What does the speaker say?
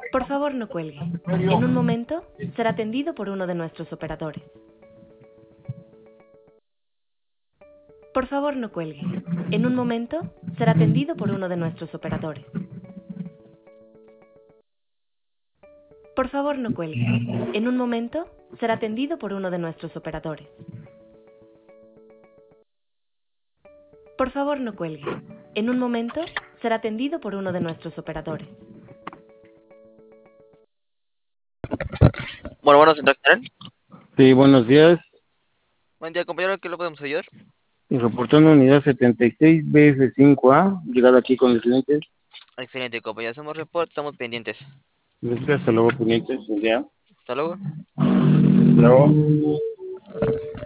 Por favor, no cuelgue. En un momento será atendido por uno de nuestros operadores. Por favor, no cuelgue. En un momento será atendido por uno de nuestros operadores. Por favor, no cuelgue. En un momento será atendido por uno de nuestros operadores. Por favor, no cuelgue. En un momento será atendido por uno de nuestros operadores. Bueno, bueno, Central General. Sí, buenos días. Buen día, compañero. ¿Qué le podemos ayudar? Y reportando unidad 76BF5A, llegada aquí con el cliente. Excelente, compañero. Hacemos report, estamos pendientes. Gracias, hasta luego, pendientes. Ya. Hasta luego. Luego.